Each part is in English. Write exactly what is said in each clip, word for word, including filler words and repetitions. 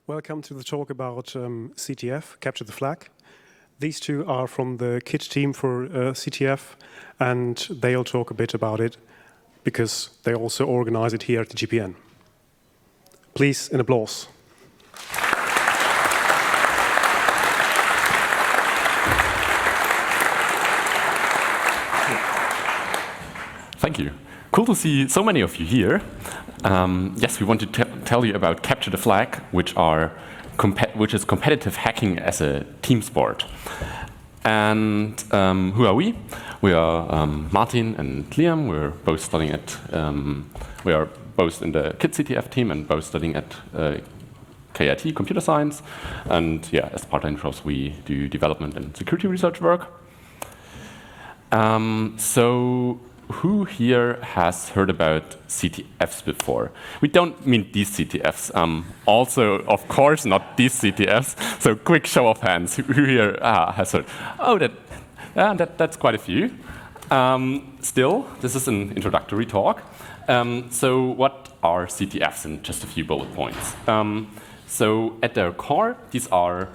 Welcome to the talk about um, C T F, Capture the Flag. These two are from the K I T team for uh, C T F, and they'll talk a bit about it because they also organize it here at the G P N. Please, an applause. Thank you. Cool to see so many of you here. Um, yes, we want to tell you about Capture the Flag, which are which is competitive hacking as a team sport. And um, who are we? We are um, Martin and Liam. We're both studying at. Um, we are both in the K I T C T F team and both studying at uh, K I T Computer Science. And yeah, as part of intros, we do development and security research work. Um, so. Who here has heard about C T Fs before? We don't mean these C T Fs. Um, also, of course, not these C T Fs. So, quick show of hands. Who here ah, has heard? Oh, that, yeah, that, that's quite a few. Um, still, this is an introductory talk. Um, so, what are C T Fs in just a few bullet points? Um, so, at their core, these are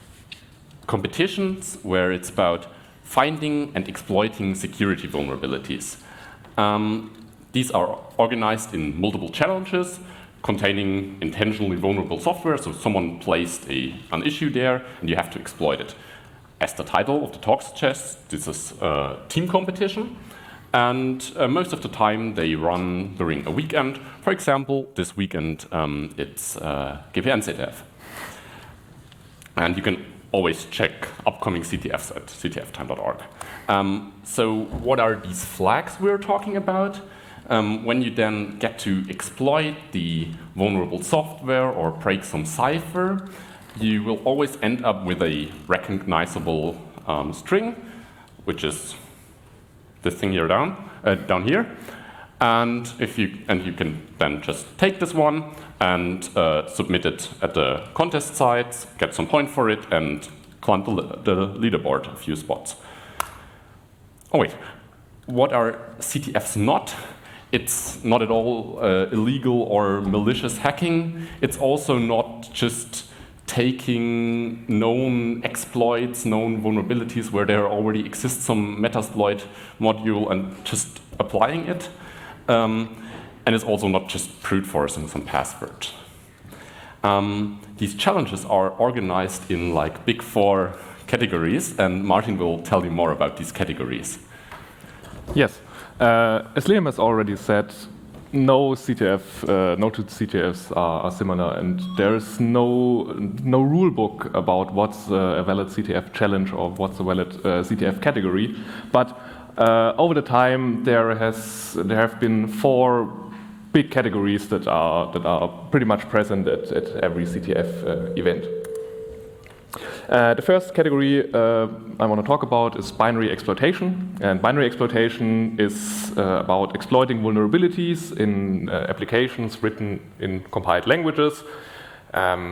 competitions where it's about finding and exploiting security vulnerabilities. Um, these are organized in multiple challenges containing intentionally vulnerable software, so someone placed a, an issue there and you have to exploit it. As the title of the talk suggests, this is a team competition, and uh, most of the time they run during a weekend. For example, this weekend um, it's uh, G P N C T F. And you can always check upcoming C T Fs at c t f time dot org. Um, so what are these flags we're talking about? Um, when you then get to exploit the vulnerable software or break some cipher, you will always end up with a recognizable um, string, which is this thing here down, uh, down here. And if you and you can then just take this one and uh, submit it at the contest sites, get some point for it, and climb the, the leaderboard a few spots. Oh wait, what are C T Fs not? It's not at all uh, illegal or malicious hacking. It's also not just taking known exploits, known vulnerabilities where there already exists some Metasploit module and just applying it. Um, and it's also not just brute forcing some password. Um, these challenges are organized in like big four categories, and Martin will tell you more about these categories. Yes, uh, as Liam has already said, no C T F, uh, no two C T Fs are, are similar, and there is no no rule book about what's a valid C T F challenge or what's a valid uh, C T F category, but Uh, over the time, there has there have been four big categories that are that are pretty much present at, at every C T F uh, event. Uh, the first category uh, I want to talk about is binary exploitation, and binary exploitation is uh, about exploiting vulnerabilities in uh, applications written in compiled languages. Um,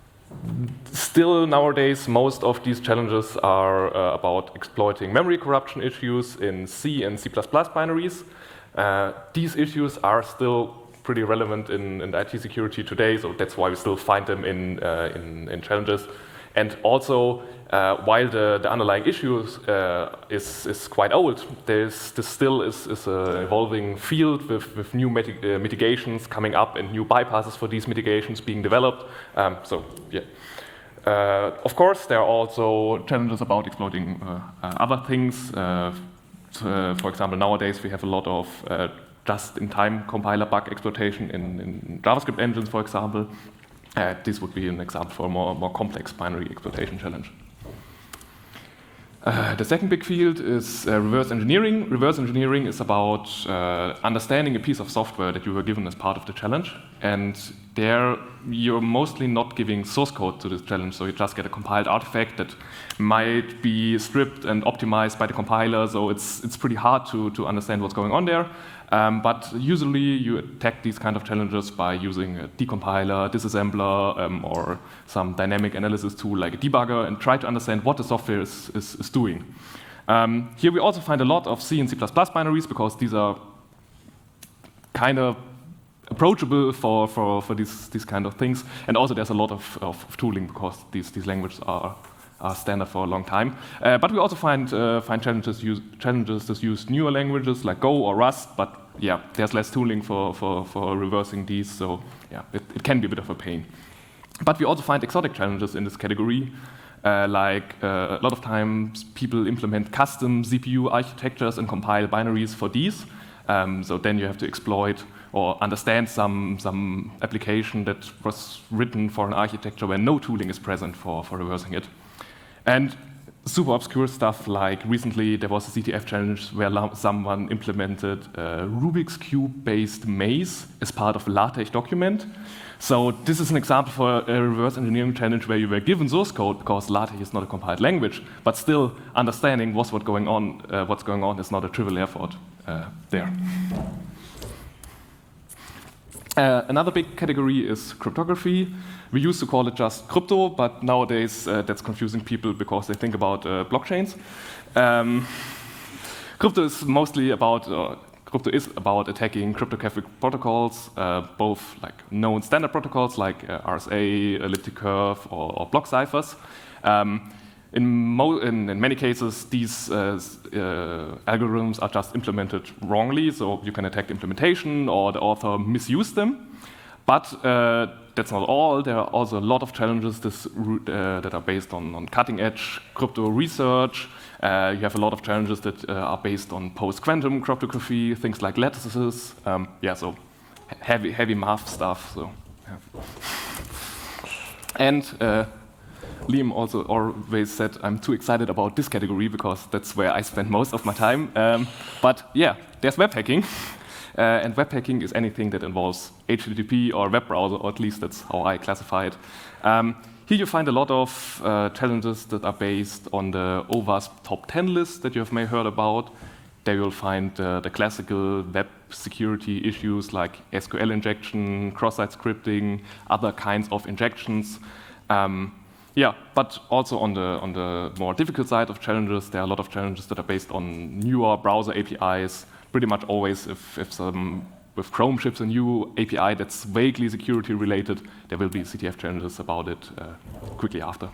Still, nowadays, most of these challenges are uh, about exploiting memory corruption issues in C and C plus plus binaries. Uh, these issues are still pretty relevant in, in I T security today, so that's why we still find them in, uh, in, in challenges. And also, uh, while the, the underlying issue uh, is, is quite old, there's, this still is, is an evolving field with, with new mitig uh, mitigations coming up and new bypasses for these mitigations being developed. Um, so, yeah. Uh, of course, there are also challenges about exploiting uh, uh, other things. Uh, uh, for example, nowadays we have a lot of uh, just-in-time compiler bug exploitation in, in JavaScript engines, for example. Uh, this would be an example for a more, more complex binary exploitation challenge. Uh, the second big field is uh, reverse engineering. Reverse engineering is about uh, understanding a piece of software that you were given as part of the challenge. And there, you're mostly not giving source code to this challenge, so you just get a compiled artifact that might be stripped and optimized by the compiler, so it's, it's pretty hard to, to understand what's going on there. Um, but usually you attack these kind of challenges by using a decompiler, disassembler, um, or some dynamic analysis tool like a debugger and try to understand what the software is, is, is doing. Um, here we also find a lot of C and C plus plus binaries because these are kind of approachable for, for, for these, these kind of things. And also there's a lot of, of, of tooling because these, these languages are, are standard for a long time. Uh, but we also find, uh, find challenges, use, challenges that use newer languages like Go or Rust, but yeah, there's less tooling for, for, for reversing these, so yeah, it, it can be a bit of a pain. But we also find exotic challenges in this category. Uh, like uh, a lot of times people implement custom C P U architectures and compile binaries for these. Um, so then you have to exploit or understand some, some application that was written for an architecture where no tooling is present for, for reversing it. And super obscure stuff like recently there was a C T F challenge where someone implemented a Rubik's Cube-based maze as part of a LaTeX document. So this is an example for a reverse engineering challenge where you were given source code because LaTeX is not a compiled language, but still understanding what's what going on, uh, what's going on is not a trivial effort uh, there. Uh, another big category is cryptography. We used to call it just crypto, but nowadays uh, that's confusing people because they think about uh, blockchains. Um, crypto is mostly about uh, Crypto is about attacking cryptographic protocols, uh, both like known standard protocols like uh, R S A, elliptic curve, or, or block ciphers. Um, in, mo in, in many cases, these uh, uh, algorithms are just implemented wrongly, so you can attack the implementation or the author misused them. But uh, that's not all. There are also a lot of challenges this, uh, that are based on, on cutting-edge crypto research. Uh, you have a lot of challenges that uh, are based on post-quantum cryptography, things like lattices. Um, yeah, so heavy, heavy math stuff. So, yeah. And uh, Liam also always said I'm too excited about this category because that's where I spend most of my time. Um, but yeah, there's web hacking. Uh, and web hacking is anything that involves H T T P or web browser, or at least that's how I classify it. Um, here you find a lot of uh, challenges that are based on the O WASP top ten list that you have may heard about. There you'll find uh, the classical web security issues like S Q L injection, cross-site scripting, other kinds of injections. Um, yeah, but also on the, on the more difficult side of challenges, there are a lot of challenges that are based on newer browser A P Is. Pretty much always, if, if some, if Chrome ships a new A P I that's vaguely security related, there will be C T F challenges about it uh, quickly after.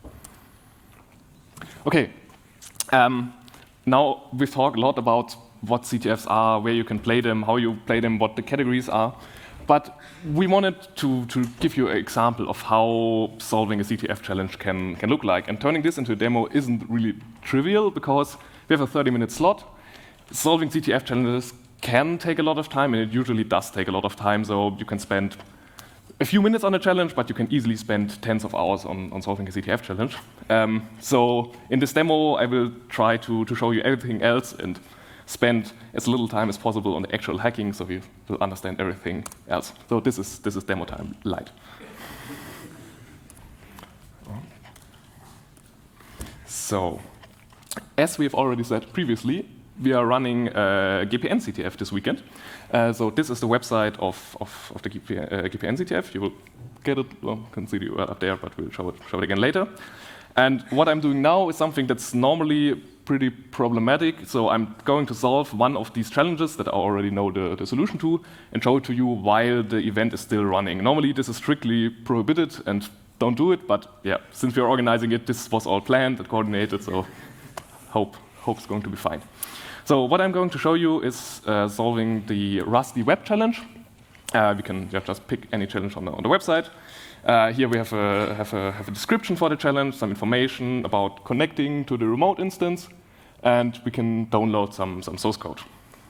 Okay, um, now we've talked a lot about what C T Fs are, where you can play them, how you play them, what the categories are. But we wanted to, to give you an example of how solving a C T F challenge can, can look like. And turning this into a demo isn't really trivial because we have a thirty minute slot. Solving C T F challenges can take a lot of time, and it usually does take a lot of time, so you can spend a few minutes on a challenge, but you can easily spend tens of hours on, on solving a C T F challenge. Um, so in this demo, I will try to, to show you everything else and spend as little time as possible on the actual hacking, so you will understand everything else. So this is, this is demo time light. So, as we've already said previously, we are running uh, G P N C T F this weekend. Uh, so this is the website of, of, of the G P N, uh, G P N C T F. You will get it, well, can see the U R L up there, but we'll show it, show it again later. And what I'm doing now is something that's normally pretty problematic. So I'm going to solve one of these challenges that I already know the, the solution to and show it to you while the event is still running. Normally this is strictly prohibited and don't do it, but yeah, since we're organizing it, this was all planned and coordinated, so hope, hope it's going to be fine. So what I'm going to show you is uh, solving the Rusty Web Challenge. Uh, we can just pick any challenge on the, on the website. Uh, here we have a, have, a, have a description for the challenge, some information about connecting to the remote instance, and we can download some, some source code.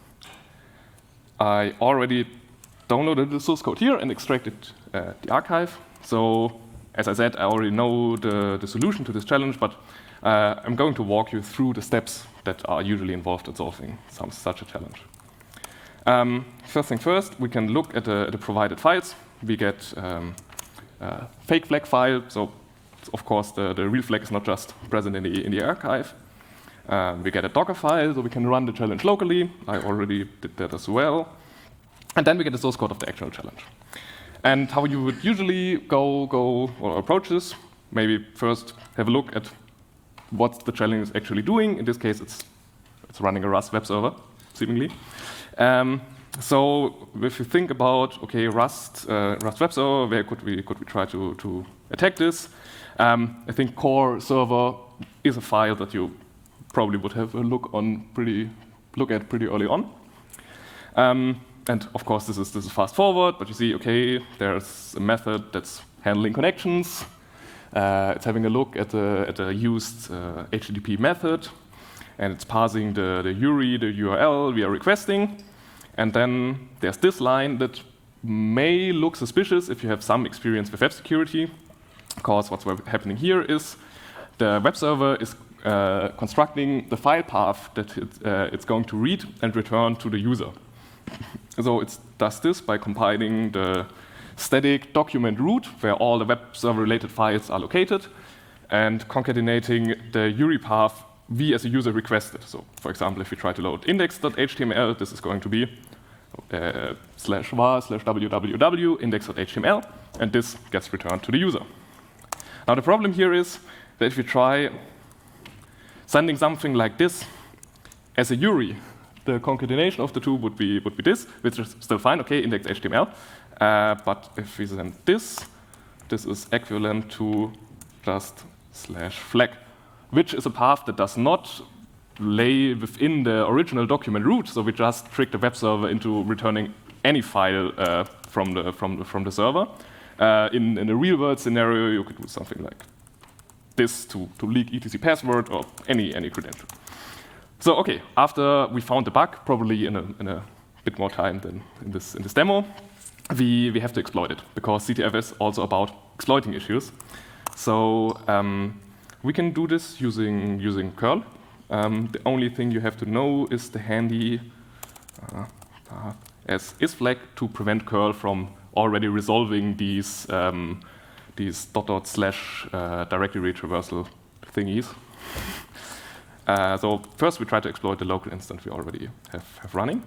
I already downloaded the source code here and extracted uh, the archive. So as I said, I already know the, the solution to this challenge, but uh, I'm going to walk you through the steps that are usually involved in solving some, such a challenge. Um, first thing first, we can look at the, at the provided files. We get um, a fake flag file, so of course the, the real flag is not just present in the, in the archive. Um, we get a Docker file, so we can run the challenge locally. I already did that as well. And then we get the source code of the actual challenge. And how you would usually go, go or approach this, maybe first have a look at what the challenge is actually doing. In this case, it's, it's running a Rust web server, seemingly. Um, so if you think about, okay, Rust, uh, Rust web server, where could we could we try to to attack this? Um, I think core server is a file that you probably would have a look on pretty look at pretty early on. Um, and of course, this is this is fast forward, but you see, okay, there's a method that's handling connections. Uh, it's having a look at the at the used uh, H T T P method, and it's parsing the the U R I, the U R L we are requesting. And then there's this line that may look suspicious if you have some experience with web security, because what's happening here is the web server is uh, constructing the file path that it, uh, it's going to read and return to the user. So it does this by compiling the static document root, where all the web server related files are located, and concatenating the U R I path we as a user requested. So for example, if we try to load index dot H T M L, this is going to be uh, slash var slash www index dot H T M L, and this gets returned to the user. Now the problem here is that if you try sending something like this as a U R I, the concatenation of the two would be would be this, which is still fine, okay, index H T M L. Uh, but if we send this, this is equivalent to just slash flag, which is a path that does not lay within the original document root. So we just trick the web server into returning any file uh, from the from the, from the server. Uh, in, in a real world scenario, you could do something like this to, to leak E T C password or any any credential. So okay, after we found the bug, probably in a, in a bit more time than in this in this demo, we we have to exploit it, because C T F is also about exploiting issues. So um, we can do this using using curl. Um, the only thing you have to know is the handy uh, uh, as is flag to prevent curl from already resolving these um, these dot dot slash uh, directory traversal thingies. Uh, so first we try to exploit the local instance we already have, have running.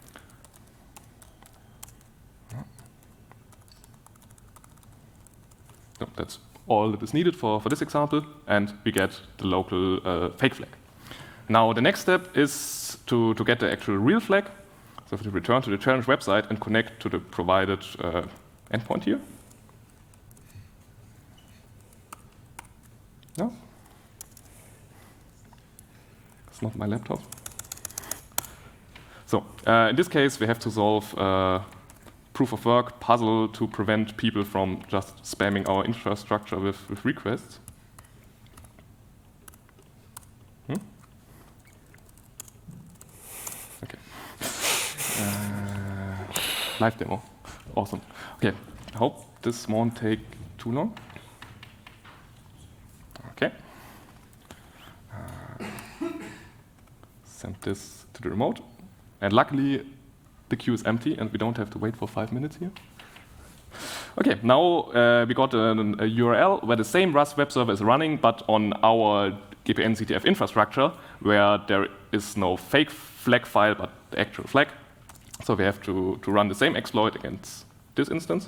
So that's all that is needed for, for this example, and we get the local uh, fake flag. Now the next step is to, to get the actual real flag. So to return to the challenge website and connect to the provided uh, endpoint here. No? It's not my laptop. So uh, in this case, we have to solve a proof of work puzzle to prevent people from just spamming our infrastructure with, with requests. Hmm? Okay. Uh, live demo. Awesome. Okay. I hope this won't take too long. Okay. Uh, send this to the remote. And luckily, the queue is empty, and we don't have to wait for five minutes here. Okay, now uh, we got a, a U R L where the same Rust web server is running, but on our G P N C T F infrastructure, where there is no fake flag file, but the actual flag. So we have to, to run the same exploit against this instance.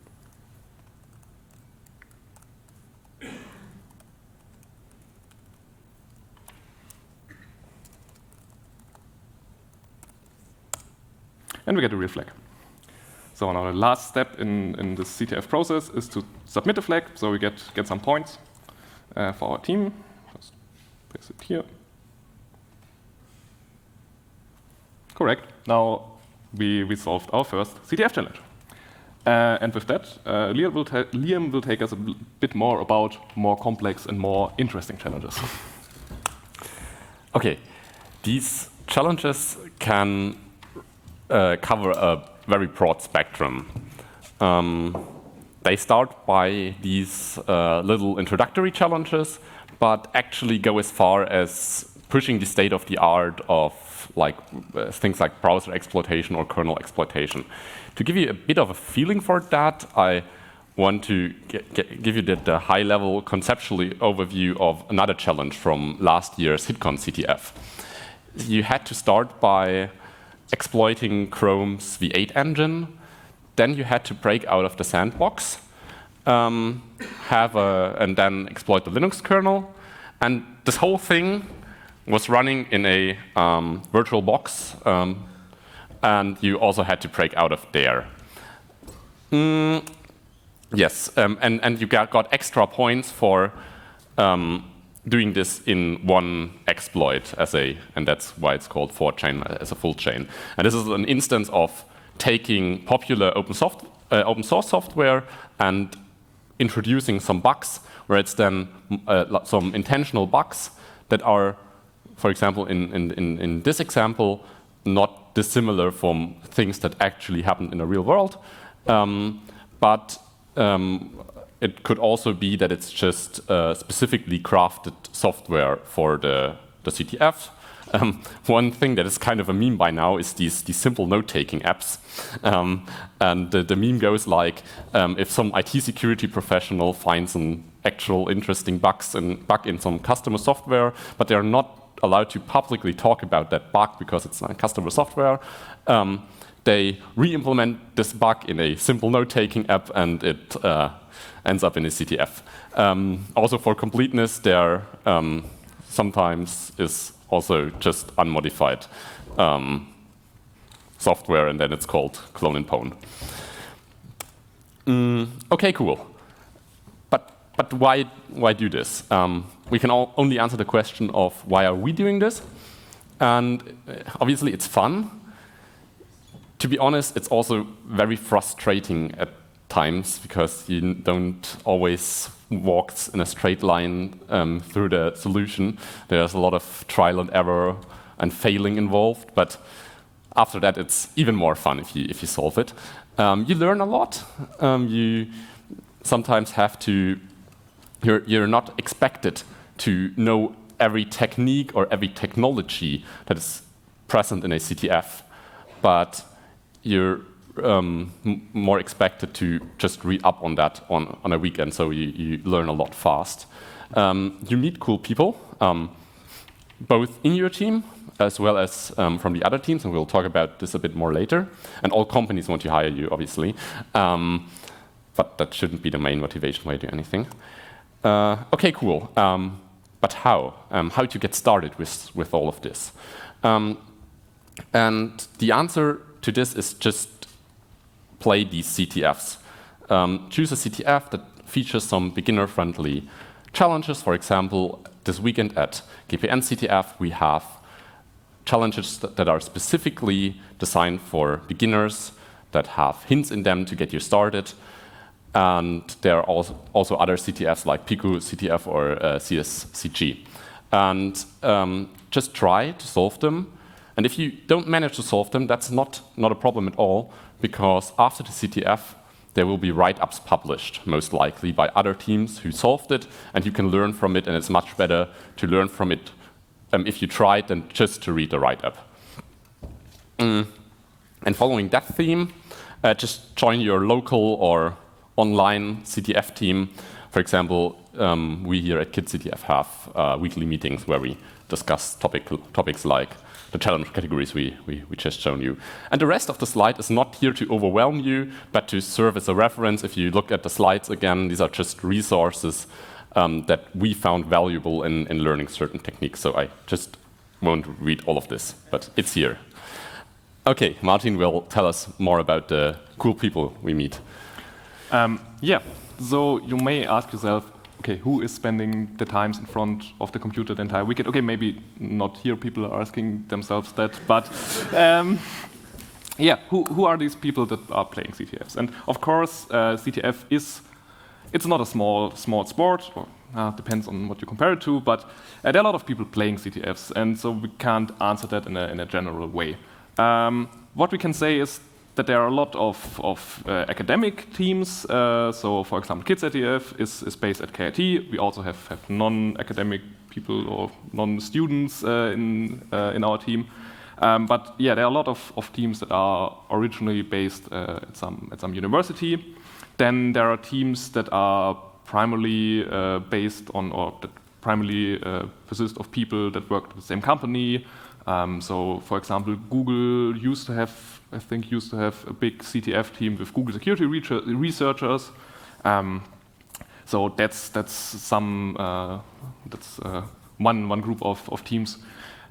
And we get a real flag. So now the last step in, in the C T F process is to submit a flag, so we get, get some points uh, for our team. Just place it here. Correct. Now we, we solved our first C T F challenge. Uh, and with that, uh, Liam, will Liam will take us a bit more about more complex and more interesting challenges. Okay, these challenges can uh, cover a very broad spectrum. Um, they start by these uh, little introductory challenges, but actually go as far as pushing the state of the art of like uh, things like browser exploitation or kernel exploitation. To give you a bit of a feeling for that, I want to get, get, give you the, the high-level conceptually overview of another challenge from last year's HitCon C T F. You had to start by exploiting Chrome's V eight engine. Then you had to break out of the sandbox, um, have a, and then exploit the Linux kernel. And this whole thing was running in a um, virtual box um, and you also had to break out of there. Mm, yes, um, and, and you got, got extra points for um, doing this in one exploit, as a, and that's why it's called four chain as a full chain. And this is an instance of taking popular open, soft, uh, open source software and introducing some bugs, where it's then uh, some intentional bugs that are, for example, in, in, in, in this example, not dissimilar from things that actually happen in the real world. Um, but um, it could also be that it's just uh, specifically crafted software for the, the C T F. Um, one thing that is kind of a meme by now is these, these simple note-taking apps. Um, and the, the meme goes like, um, if some I T security professional finds an actual interesting bugs and bug in some customer software, but they're not allowed to publicly talk about that bug because it's not customer software, um, they re-implement this bug in a simple note-taking app, and it uh, ends up in a C T F. Um, also, for completeness, there um, sometimes is also just unmodified um, software, and then it's called clone and pwn. Mm, okay, cool. But but why why do this? Um, we can all only answer the question of why are we doing this, and obviously it's fun. To be honest, it's also very frustrating at times because you don't always walk in a straight line um, through the solution. There's a lot of trial and error and failing involved, but after that it's even more fun if you, if you solve it. Um, you learn a lot. Um, you sometimes have to, you're, you're not expected to know every technique or every technology that is present in a C T F, but you're um, m more expected to just read up on that on, on a weekend, so you, you learn a lot fast. Um, you meet cool people, um, both in your team as well as um, from the other teams, and we'll talk about this a bit more later. And all companies want to hire you, obviously, um, but that shouldn't be the main motivation why you do anything. Uh, okay, cool. Um, but how? Um, how to get started with, with all of this? Um, and the answer to this is just play these C T Fs. Um, choose a C T F that features some beginner-friendly challenges. For example, this weekend at G P N C T F, we have challenges that, that are specifically designed for beginners, that have hints in them to get you started. And there are also, also other C T Fs like Pico C T F or uh, C S C G. And um, just try to solve them. And if you don't manage to solve them, that's not, not a problem at all, because after the C T F, there will be write-ups published, most likely by other teams who solved it, and you can learn from it, and it's much better to learn from it um, if you try it than just to read the write-up. Mm. And following that theme, uh, just join your local or online C T F team. For example, um, we here at KidCTF have uh, weekly meetings where we discuss topic, topics like the challenge categories we, we, we just shown you. And the rest of the slide is not here to overwhelm you, but to serve as a reference. If you look at the slides again, these are just resources um, that we found valuable in, in learning certain techniques. So I just won't read all of this, but it's here. Okay, Martin will tell us more about the cool people we meet. Um, yeah, so you may ask yourself, okay, who is spending the times in front of the computer the entire weekend? Okay, maybe not here people are asking themselves that, but um, yeah, who, who are these people that are playing C T Fs? And of course, uh, C T F is, it's not a small, small sport, or uh, depends on what you compare it to, but uh, there are a lot of people playing C T Fs, and so we can't answer that in a, in a general way. Um, what we can say is that there are a lot of, of uh, academic teams. Uh, so, for example, KidCTF is, is based at K I T. We also have, have non-academic people or non-students uh, in, uh, in our team. Um, but yeah, there are a lot of, of teams that are originally based uh, at, some, at some university. Then there are teams that are primarily uh, based on, or that primarily uh, consist of people that work at the same company. Um, so, for example, Google used to have, I think, used to have a big C T F team with Google security researchers. Um, so that's that's some uh, that's uh, one one group of, of teams.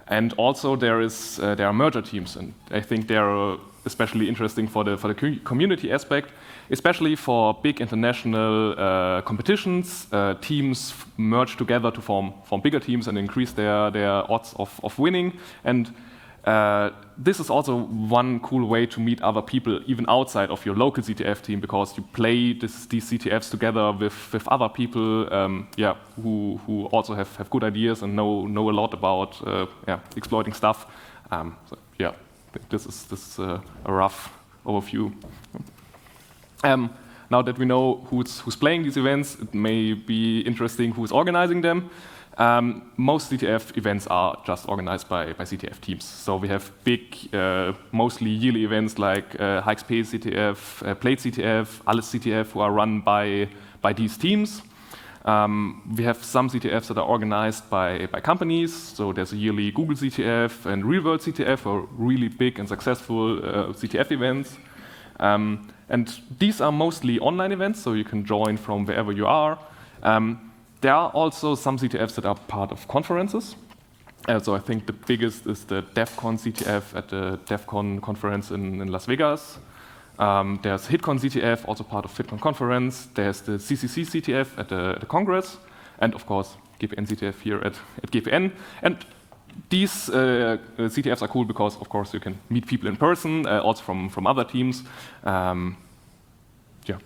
And also there is uh, there are merger teams, and I think they are especially interesting for the for the co- community aspect, especially for big international uh, competitions. Uh, teams f- merge together to form form bigger teams and increase their their odds of of winning. And uh, this is also one cool way to meet other people, even outside of your local C T F team, because you play this, these C T Fs together with, with other people, um, yeah, who who also have, have good ideas and know know a lot about uh, yeah, exploiting stuff. Um, so, yeah, this is this is a, a rough overview. Um, now that we know who's who's playing these events, it may be interesting who's organizing them. Um, most C T F events are just organized by, by C T F teams. So we have big, uh, mostly yearly events like uh, H X P C T F, uh, Plate C T F, Alles C T F, who are run by, by these teams. Um, we have some C T Fs that are organized by, by companies. So there's a yearly Google C T F and Real World C T F, are really big and successful uh, C T F events. Um, and these are mostly online events, so you can join from wherever you are. Um, There are also some C T Fs that are part of conferences. Uh, so I think the biggest is the DEF CON C T F at the DEF CON conference in, in Las Vegas. Um, there's HitCon C T F, also part of FitCon conference. There's the C C C C T F at the, at the Congress. And of course, G P N C T F here at, at G P N. And these uh, C T Fs are cool because, of course, you can meet people in person, uh, also from, from other teams. Um, yeah.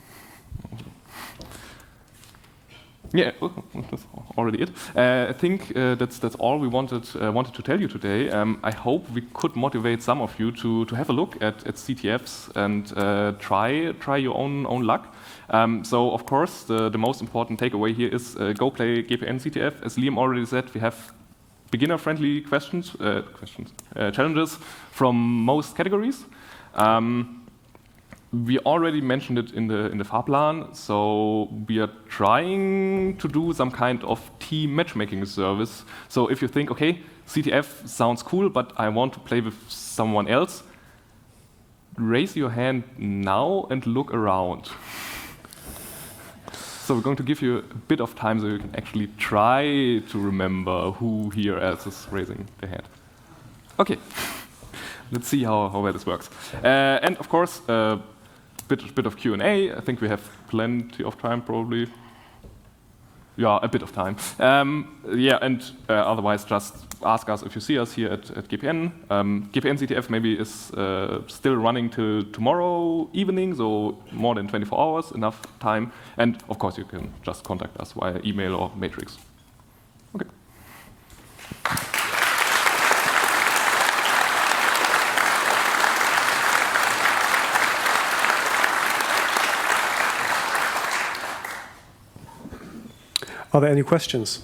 Yeah, that's already it. Uh, I think uh, that's that's all we wanted uh, wanted to tell you today. Um, I hope we could motivate some of you to to have a look at, at C T Fs and uh, try try your own own luck. Um, so of course the, the most important takeaway here is uh, go play G P N C T F. As Liam already said, we have beginner friendly questions uh, questions uh, challenges from most categories. Um, We already mentioned it in the in the Fahrplan, so we are trying to do some kind of team matchmaking service. So if you think, okay, C T F sounds cool, but I want to play with someone else, raise your hand now and look around. So we're going to give you a bit of time so you can actually try to remember who here else is raising their hand. Okay, let's see how, how well this works. Uh, and of course, uh, Bit, bit of Q and A. I think we have plenty of time, probably. Yeah, a bit of time. Um, yeah, and uh, otherwise, just ask us if you see us here at, at G P N. Um, G P N C T F maybe is uh, still running till tomorrow evening, so more than twenty-four hours, enough time. And of course, you can just contact us via email or matrix. Okay. Are there any questions?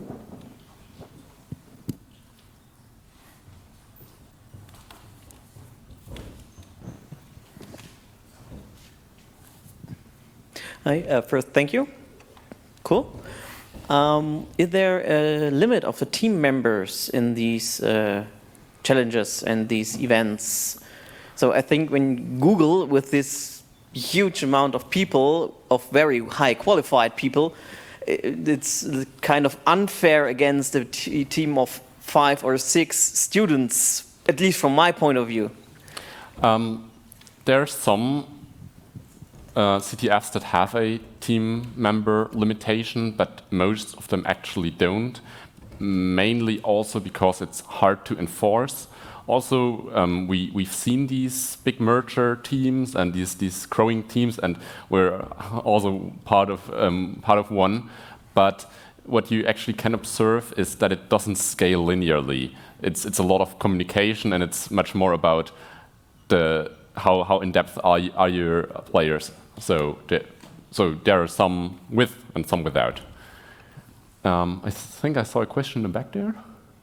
Hi, uh, first, thank you. Cool. Um, is there a limit of the team members in these uh, challenges and these events? So I think when Google, with this huge amount of people, of very high qualified people, it's kind of unfair against a t team of five or six students, at least from my point of view. Um, there are some uh, C T Fs that have a team member limitation, but most of them actually don't, mainly also because it's hard to enforce. Also, um, we, we've seen these big merger teams and these, these growing teams, and we're also part of, um, part of one. But what you actually can observe is that it doesn't scale linearly. It's, it's a lot of communication, and it's much more about the, how, how in-depth are, are your players. So, the, so there are some with and some without. Um, I think I saw a question in the back there.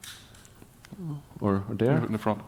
Or there? In the front.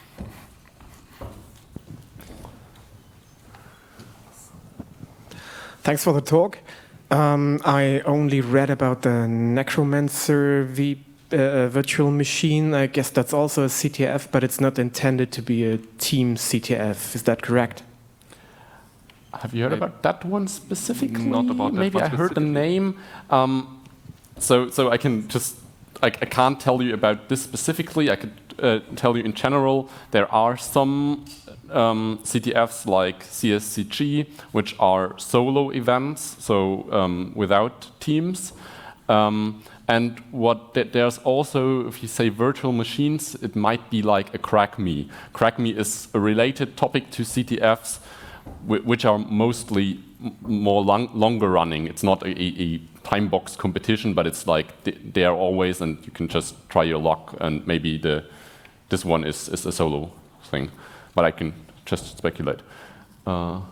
Thanks for the talk. Um, I only read about the Necromancer v, uh, virtual machine. I guess that's also a C T F, but it's not intended to be a team C T F. Is that correct? Have you heard about that one specifically? Not about that Maybe one I heard the name. Um, so, so I can just I, I can't tell you about this specifically. I could uh, tell you in general, there are some um, C T Fs like C S C G, which are solo events, so um, without teams. Um, and what th there's also, if you say virtual machines, it might be like a CrackMe. CrackMe is a related topic to C T Fs, which are mostly more long, longer running. It's not a, a time box competition, but it's like they are always, and you can just try your luck, and maybe the this one is, is a solo thing. But I can just speculate. Uh,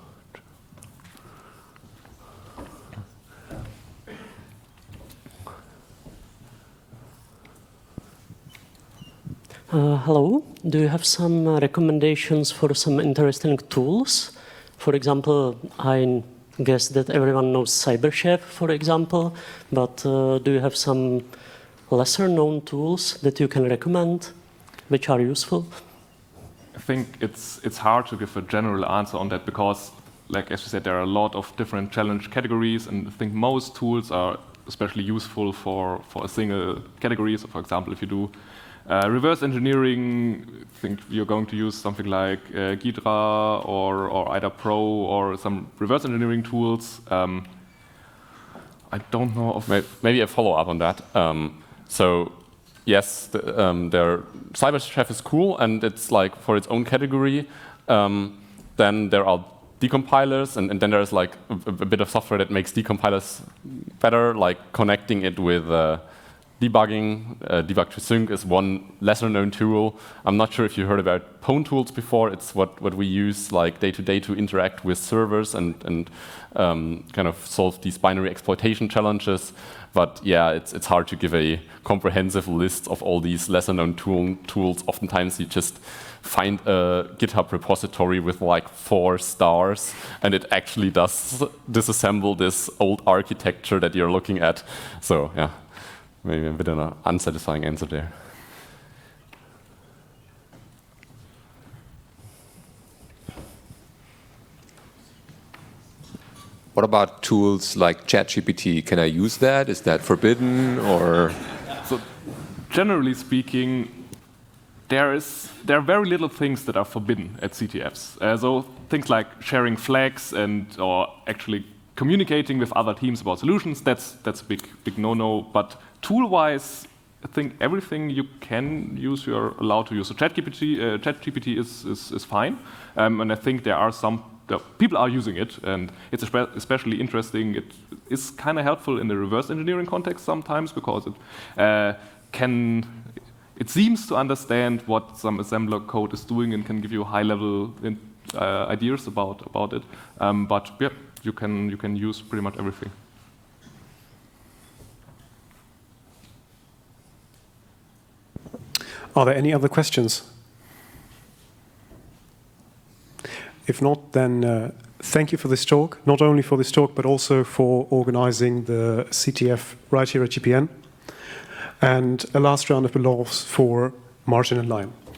Uh, hello, do you have some uh, recommendations for some interesting tools? For example, I guess that everyone knows CyberChef, for example, but uh, do you have some lesser known tools that you can recommend which are useful? I think it's it's hard to give a general answer on that because, like as you said, there are a lot of different challenge categories, and I think most tools are especially useful for, for a single category. So for example, if you do Uh, reverse engineering, I think you're going to use something like uh, Ghidra or, or I D A Pro or some reverse engineering tools. Um, I don't know of... Maybe a follow-up on that. Um, so, yes, the, um, their CyberChef is cool, and it's like for its own category. Um, then there are decompilers, and, and then there's like a, a bit of software that makes decompilers better, like connecting it with uh, debugging. Uh, Debug to Sync is one lesser-known tool. I'm not sure if you heard about Pwn tools before. It's what, what we use like day-to-day to interact with servers and, and um, kind of solve these binary exploitation challenges. But yeah, it's, it's hard to give a comprehensive list of all these lesser-known tool, tools. Oftentimes you just find a GitHub repository with like four stars, and it actually does disassemble this old architecture that you're looking at. So yeah. Maybe a bit of an unsatisfying answer there. What about tools like ChatGPT? Can I use that? Is that forbidden, or? So, generally speaking, there is there are very little things that are forbidden at C T Fs. Uh, so things like sharing flags and or actually communicating with other teams about solutions. That's that's a big big no-no. But tool-wise, I think everything you can use, you're allowed to use. So ChatGPT, uh, ChatGPT is, is, is fine, um, and I think there are some, uh, people are using it, and it's especially interesting. It is kind of helpful in the reverse engineering context sometimes, because it uh, can, it seems to understand what some assembler code is doing and can give you high-level uh, ideas about, about it. Um, but yeah, you can, you can use pretty much everything. Are there any other questions? If not, then uh, thank you for this talk, not only for this talk, but also for organizing the C T F right here at G P N. And a last round of applause for Martin and Liam.